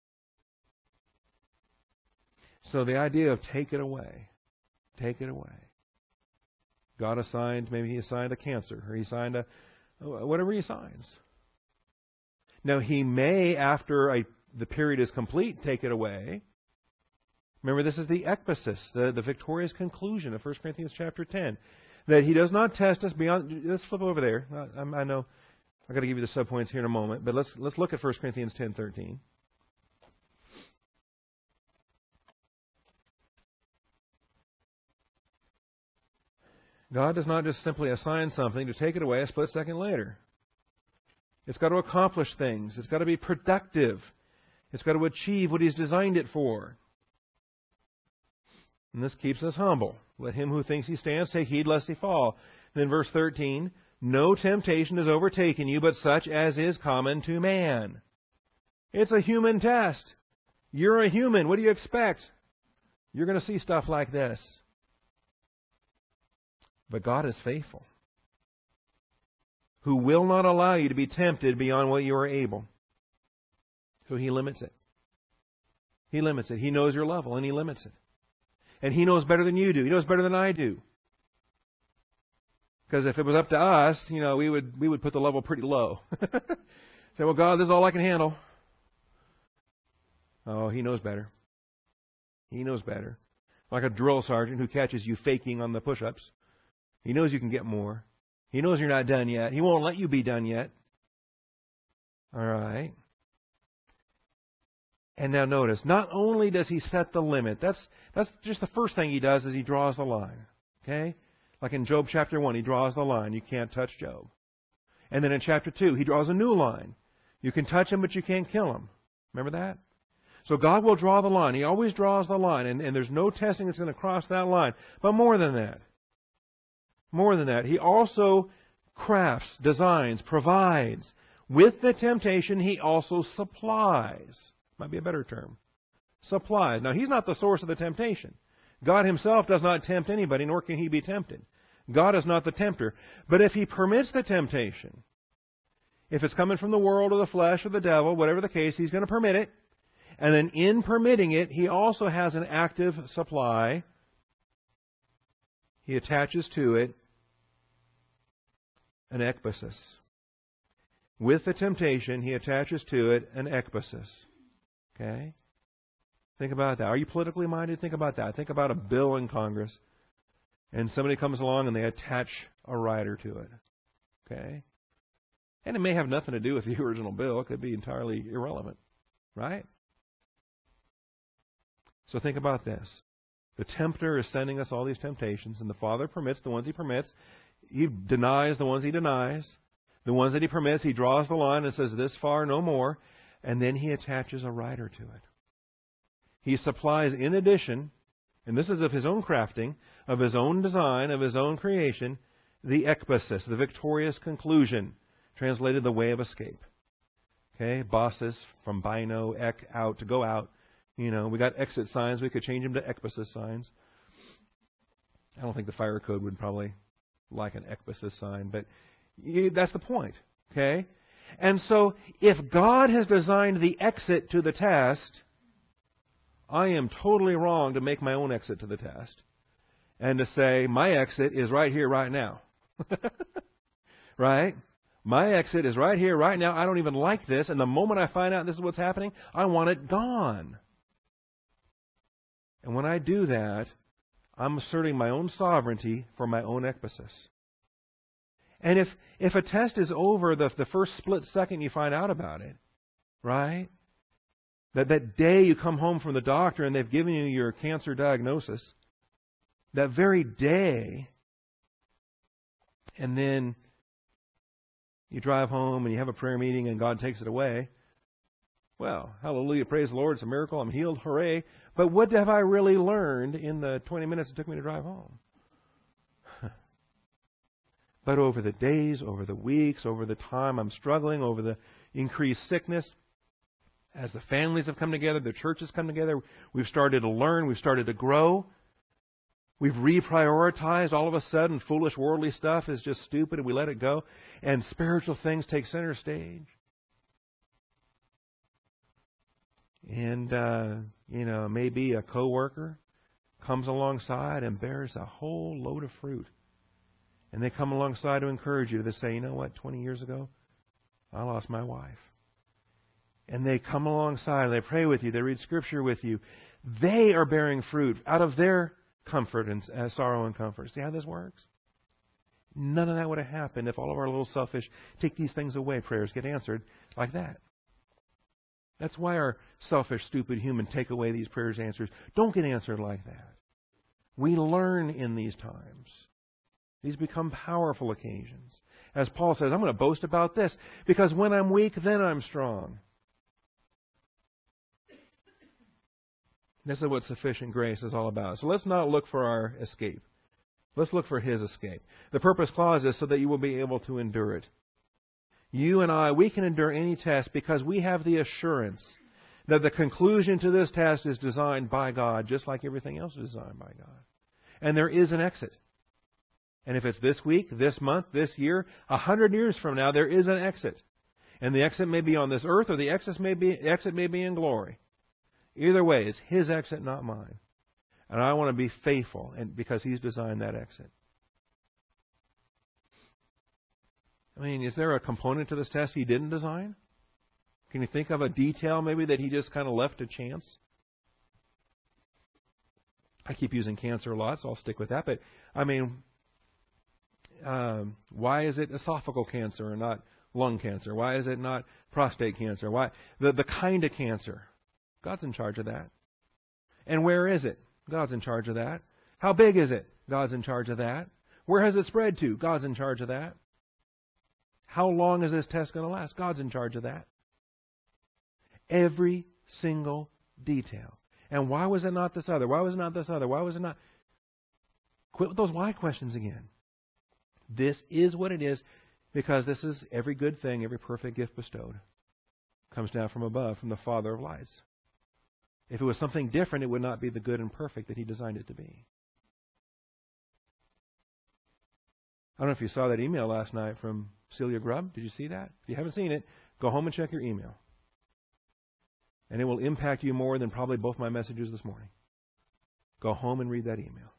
So the idea of take it away. Take it away. God assigned, maybe He assigned a cancer, or He assigned a, whatever He assigns. Now He may, after a, the period is complete, take it away. Remember, this is the ekbasis, the, the victorious conclusion of First Corinthians chapter ten. That He does not test us beyond... Let's flip over there. I, I know I've got to give you the subpoints here in a moment, but let's let's look at First Corinthians ten thirteen. God does not just simply assign something to take it away a split second later. It's got to accomplish things. It's got to be productive. It's got to achieve what He's designed it for. And this keeps us humble. Let him who thinks he stands take heed lest he fall. Then verse thirteen, no temptation has overtaken you, but such as is common to man. It's a human test. You're a human. What do you expect? You're going to see stuff like this. But God is faithful, who will not allow you to be tempted beyond what you are able. So He limits it. He limits it. He knows your level, and He limits it. And He knows better than you do. He knows better than I do. Because if it was up to us, you know, we would we would put the level pretty low. Say, well, God, this is all I can handle. Oh, He knows better. He knows better. Like a drill sergeant who catches you faking on the push-ups. He knows you can get more. He knows you're not done yet. He won't let you be done yet. All right. And now notice, not only does He set the limit, that's that's just the first thing He does is He draws the line. Okay? Like in Job chapter one, He draws the line. You can't touch Job. And then in chapter two, He draws a new line. You can touch him, but you can't kill him. Remember that? So God will draw the line. He always draws the line, and, and there's no testing that's going to cross that line. But more than that, more than that, He also crafts, designs, provides. With the temptation, He also supplies. Might be a better term. Supplies. Now, He's not the source of the temptation. God Himself does not tempt anybody, nor can He be tempted. God is not the tempter. But if He permits the temptation, if it's coming from the world or the flesh or the devil, whatever the case, He's going to permit it. And then in permitting it, He also has an active supply. He attaches to it an ekbasis. With the temptation, He attaches to it an ekbasis. Okay? Think about that. Are you politically minded? Think about that. Think about a bill in Congress, and somebody comes along and they attach a rider to it. Okay? And it may have nothing to do with the original bill. It could be entirely irrelevant. Right? So think about this. The tempter is sending us all these temptations, and the Father permits the ones He permits. He denies the ones He denies. The ones that He permits, He draws the line and says, this far, no more. And then He attaches a rider to it. He supplies in addition, and this is of His own crafting, of His own design, of His own creation, the ekbasis, the victorious conclusion, translated the way of escape. Okay, basis from bino, ek, out, to go out. You know, we got exit signs. We could change them to ekbasis signs. I don't think the fire code would probably like an ekbasis sign, but you, that's the point, okay? And so, if God has designed the exit to the test, I am totally wrong to make my own exit to the test and to say, my exit is right here, right now. Right? My exit is right here, right now. I don't even like this, and the moment I find out this is what's happening, I want it gone. And when I do that, I'm asserting my own sovereignty for my own ekbasis. And if, if a test is over the, the first split second you find out about it, right? That, that day you come home from the doctor and they've given you your cancer diagnosis, that very day, and then you drive home and you have a prayer meeting and God takes it away. Well, hallelujah, praise the Lord, it's a miracle, I'm healed, hooray. But what have I really learned in the twenty minutes it took me to drive home? But over the days, over the weeks, over the time I'm struggling, over the increased sickness, as the families have come together, the churches come together, we've started to learn, we've started to grow. We've reprioritized. All of a sudden, foolish worldly stuff is just stupid and we let it go. And spiritual things take center stage. And, uh, you know, maybe a coworker comes alongside and bears a whole load of fruit. And they come alongside to encourage you. They say, you know what, twenty years ago, I lost my wife. And they come alongside and they pray with you. They read Scripture with you. They are bearing fruit out of their comfort and uh, sorrow and comfort. See how this works? None of that would have happened if all of our little selfish, take these things away prayers get answered like that. That's why our selfish, stupid human take away these prayers answers don't get answered like that. We learn in these times. These become powerful occasions. As Paul says, I'm going to boast about this because when I'm weak, then I'm strong. This is what sufficient grace is all about. So let's not look for our escape. Let's look for His escape. The purpose clause is so that you will be able to endure it. You and I, we can endure any test because we have the assurance that the conclusion to this test is designed by God, just like everything else is designed by God. And there is an exit. And if it's this week, this month, this year, a hundred years from now, there is an exit. And the exit may be on this earth or the exit may be, exit may be in glory. Either way, it's His exit, not mine. And I want to be faithful and because He's designed that exit. I mean, is there a component to this test He didn't design? Can you think of a detail maybe that He just kind of left to chance? I keep using cancer a lot, so I'll stick with that. But, I mean, um, why is it esophageal cancer and not lung cancer? Why is it not prostate cancer? Why the, the kind of cancer? God's in charge of that. And where is it? God's in charge of that. How big is it? God's in charge of that. Where has it spread to? God's in charge of that. How long is this test going to last? God's in charge of that. Every single detail. And why was it not this other? Why was it not this other? Why was it not? Quit with those why questions again. This is what it is because this is every good thing, every perfect gift bestowed. Comes down from above, from the Father of lights. If it was something different, it would not be the good and perfect that He designed it to be. I don't know if you saw that email last night from Celia Grubb. Did you see that? If you haven't seen it, go home and check your email. And it will impact you more than probably both my messages this morning. Go home and read that email.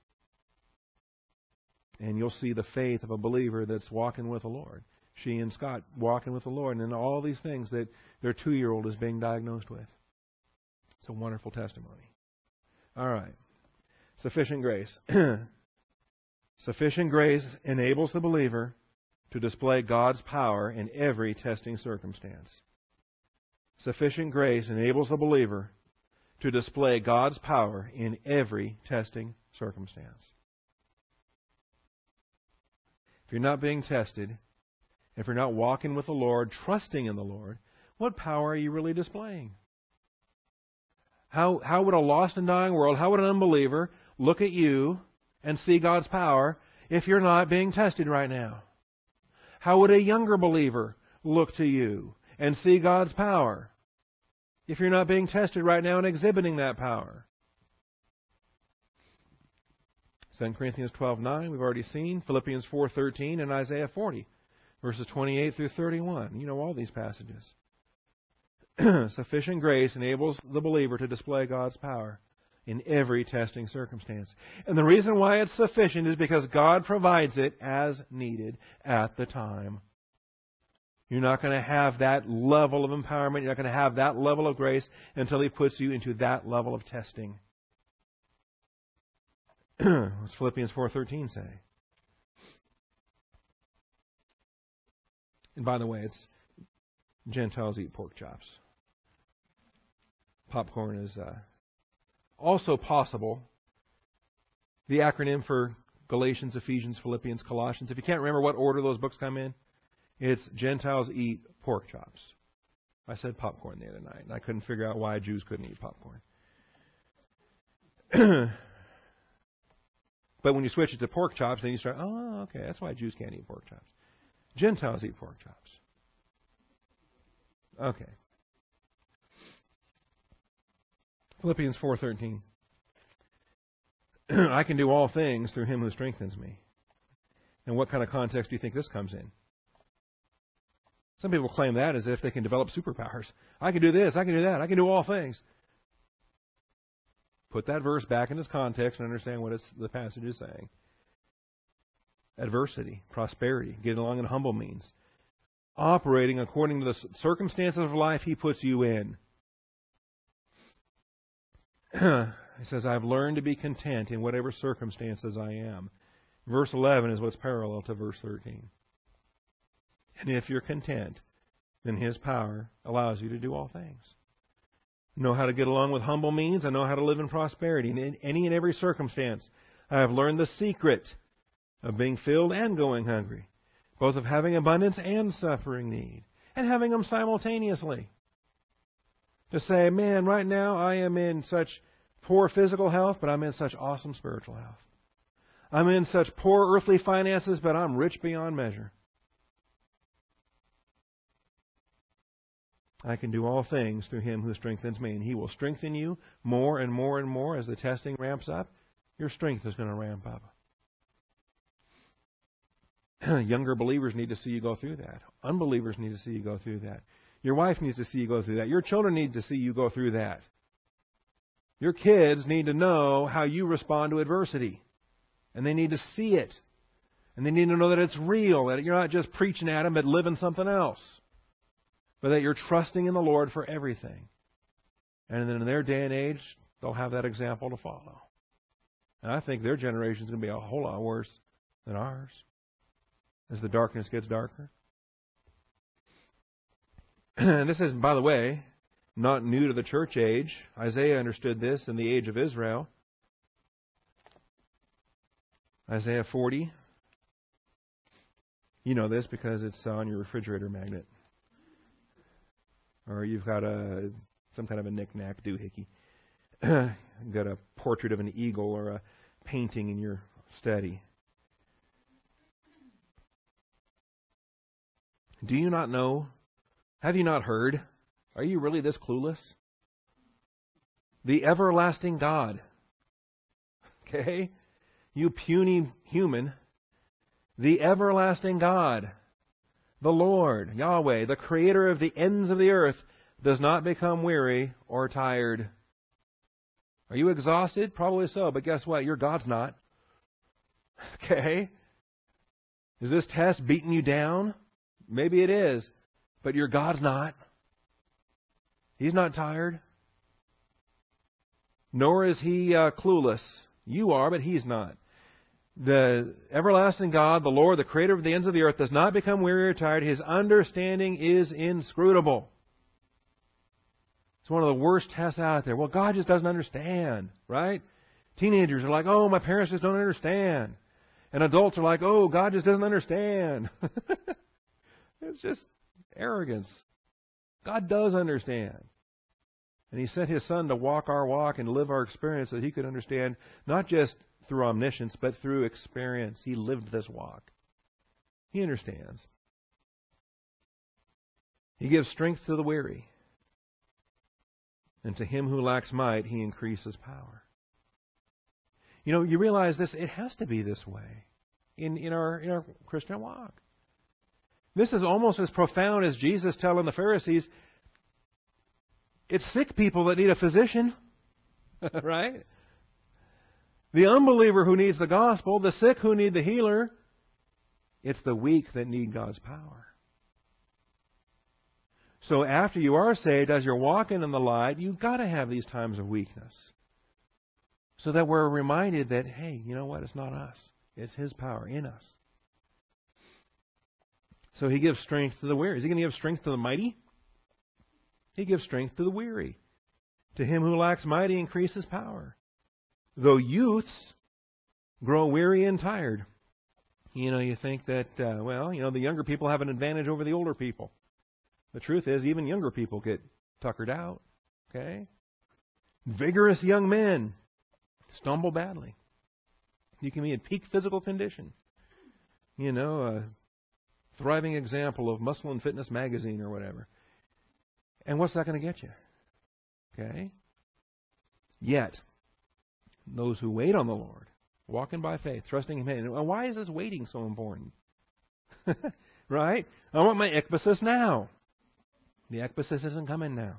And you'll see the faith of a believer that's walking with the Lord. She and Scott walking with the Lord. And all these things that their two-year-old is being diagnosed with. It's a wonderful testimony. All right. Sufficient grace. Sufficient grace enables the believer to display God's power in every testing circumstance. Sufficient grace enables the believer to display God's power in every testing circumstance. If you're not being tested, if you're not walking with the Lord, trusting in the Lord, what power are you really displaying? How, how would a lost and dying world, how would an unbeliever look at you and see God's power if you're not being tested right now? How would a younger believer look to you and see God's power if you're not being tested right now and exhibiting that power? Second Corinthians twelve nine, we've already seen. Philippians four thirteen and Isaiah forty, verses twenty-eight through thirty-one. You know all these passages. Sufficient grace enables the believer to display God's power in every testing circumstance. And the reason why it's sufficient is because God provides it as needed at the time. You're not going to have that level of empowerment. You're not going to have that level of grace until He puts you into that level of testing. What's Philippians four thirteen say? And by the way, it's Gentiles eat pork chops. Popcorn is uh, also possible. The acronym for Galatians, Ephesians, Philippians, Colossians. If you can't remember what order those books come in, it's Gentiles eat pork chops. I said popcorn the other night, and I couldn't figure out why Jews couldn't eat popcorn. But when you switch it to pork chops, then you start, oh, okay, that's why Jews can't eat pork chops. Gentiles eat pork chops. Okay. Philippians four thirteen. I can do all things through Him who strengthens me. And what kind of context do you think this comes in? Some people claim that as if they can develop superpowers. I can do this, I can do that, I can do all things. Put that verse back in its context and understand what it's, the passage is saying. Adversity, prosperity, getting along in humble means. Operating according to the circumstances of life He puts you in. He says, I've learned to be content in whatever circumstances I am. Verse eleven is what's parallel to verse thirteen. And if you're content, then His power allows you to do all things. Know how to get along with humble means. I know how to live in prosperity. In any and every circumstance, I have learned the secret of being filled and going hungry, both of having abundance and suffering need, and having them simultaneously. To say, man, right now I am in such poor physical health, but I'm in such awesome spiritual health. I'm in such poor earthly finances, but I'm rich beyond measure. I can do all things through Him who strengthens me. And He will strengthen you more and more and more as the testing ramps up. Your strength is going to ramp up. Younger believers need to see you go through that. Unbelievers need to see you go through that. Your wife needs to see you go through that. Your children need to see you go through that. Your kids need to know how you respond to adversity. And they need to see it. And they need to know that it's real, that you're not just preaching at them, but living something else. But that you're trusting in the Lord for everything. And then in their day and age, they'll have that example to follow. And I think their generation is going to be a whole lot worse than ours as the darkness gets darker. And this is, by the way, not new to the church age. Isaiah understood this in the age of Israel. Isaiah forty. You know this because it's on your refrigerator magnet. Or you've got a some kind of a knick-knack doohickey. You've got a portrait of an eagle or a painting in your study. Do you not know? Have you not heard? Are you really this clueless? The everlasting God. Okay? You puny human. The everlasting God. The Lord, Yahweh, the Creator of the ends of the earth, does not become weary or tired. Are you exhausted? Probably so, but guess what? Your God's not. Okay? Is this test beating you down? Maybe it is, but your God's not. He's not tired. Nor is He uh, clueless. You are, but He's not. The everlasting God, the Lord, the Creator of the ends of the earth, does not become weary or tired. His understanding is inscrutable. It's one of the worst tests out there. Well, God just doesn't understand, right? Teenagers are like, oh, my parents just don't understand. And adults are like, oh, God just doesn't understand. It's just arrogance. God does understand. And He sent His Son to walk our walk and live our experience so that He could understand not just through omniscience, but through experience. He lived this walk. He understands. He gives strength to the weary. And to him who lacks might, He increases power. You know, you realize this, it has to be this way in, in our in our Christian walk. This is almost as profound as Jesus telling the Pharisees, it's sick people that need a physician, right? The unbeliever who needs the gospel, the sick who need the healer, it's the weak that need God's power. So after you are saved, as you're walking in the light, you've got to have these times of weakness. So that we're reminded that, hey, you know what? It's not us. It's His power in us. So He gives strength to the weary. Is He going to give strength to the mighty? He gives strength to the weary. To him who lacks might, He increases power. Though youths grow weary and tired. You know, you think that, uh, well, you know, the younger people have an advantage over the older people. The truth is, even younger people get tuckered out. Okay? Vigorous young men stumble badly. You can be in peak physical condition. You know, a thriving example of Muscle and Fitness magazine or whatever. And what's that going to get you? Okay? Yet, those who wait on the Lord, walking by faith, trusting Him. And why is this waiting so important? Right? I want my ekbasis now. The ekbasis isn't coming now.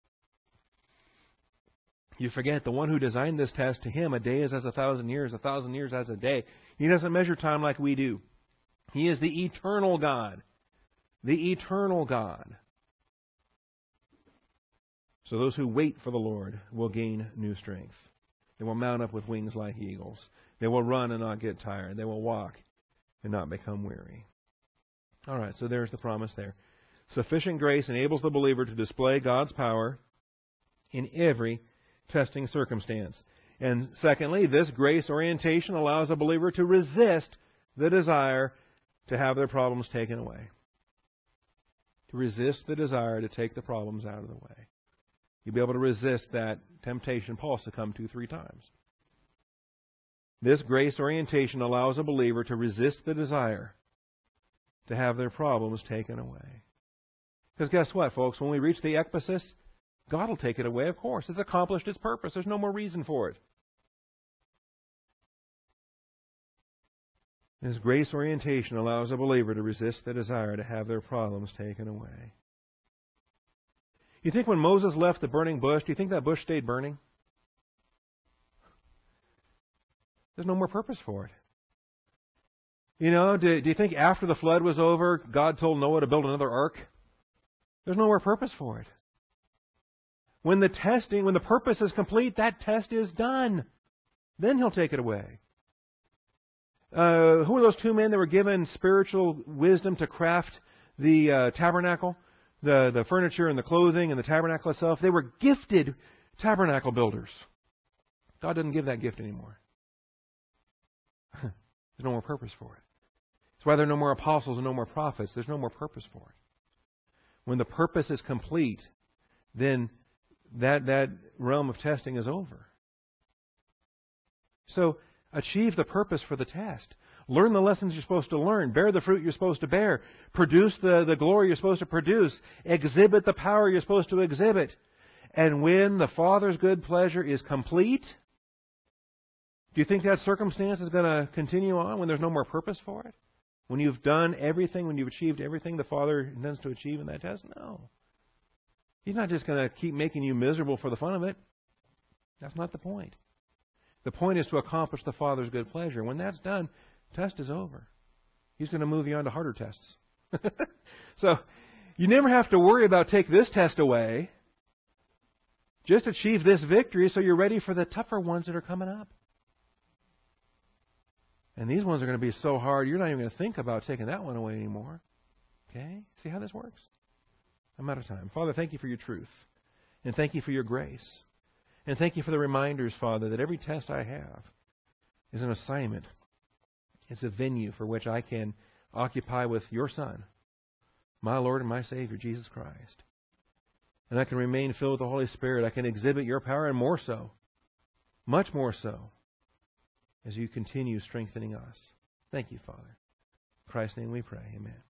You forget the one who designed this test, to Him a day is as a thousand years, a thousand years as a day. He doesn't measure time like we do. He is the eternal God. The eternal God. So those who wait for the Lord will gain new strength. They will mount up with wings like eagles. They will run and not get tired. They will walk and not become weary. All right, so there's the promise there. Sufficient grace enables the believer to display God's power in every testing circumstance. And secondly, this grace orientation allows a believer to resist the desire to have their problems taken away. To resist the desire to take the problems out of the way. You'll be able to resist that temptation Paul succumbed to three times. This grace orientation allows a believer to resist the desire to have their problems taken away. Because guess what, folks? When we reach the ekbasis, God will take it away, of course. It's accomplished its purpose. There's no more reason for it. This grace orientation allows a believer to resist the desire to have their problems taken away. You think when Moses left the burning bush, do you think that bush stayed burning? There's no more purpose for it. You know, do, do you think after the flood was over, God told Noah to build another ark? There's no more purpose for it. When the testing, when the purpose is complete, that test is done. Then He'll take it away. Uh, who were those two men that were given spiritual wisdom to craft the uh, tabernacle? The, the furniture and the clothing and the tabernacle itself. They were gifted tabernacle builders. God doesn't give that gift anymore. There's no more purpose for it. That's why there are no more apostles and no more prophets. There's no more purpose for it. When the purpose is complete, then that, that realm of testing is over. So, achieve the purpose for the test. Learn the lessons you're supposed to learn. Bear the fruit you're supposed to bear. Produce the, the glory you're supposed to produce. Exhibit the power you're supposed to exhibit. And when the Father's good pleasure is complete, do you think that circumstance is going to continue on when there's no more purpose for it? When you've done everything, when you've achieved everything the Father intends to achieve in that test? No. He's not just going to keep making you miserable for the fun of it. That's not the point. The point is to accomplish the Father's good pleasure. When that's done, test is over. He's going to move you on to harder tests. So, you never have to worry about take this test away. Just achieve this victory so you're ready for the tougher ones that are coming up. And these ones are going to be so hard, you're not even going to think about taking that one away anymore. Okay? See how this works? I'm out of time. Father, thank You for Your truth. And thank You for Your grace. And thank You for the reminders, Father, that every test I have is an assignment. It's a venue for which I can occupy with Your Son, my Lord and my Savior, Jesus Christ. And I can remain filled with the Holy Spirit. I can exhibit Your power, and more so, much more so, as You continue strengthening us. Thank You, Father. In Christ's name we pray. Amen.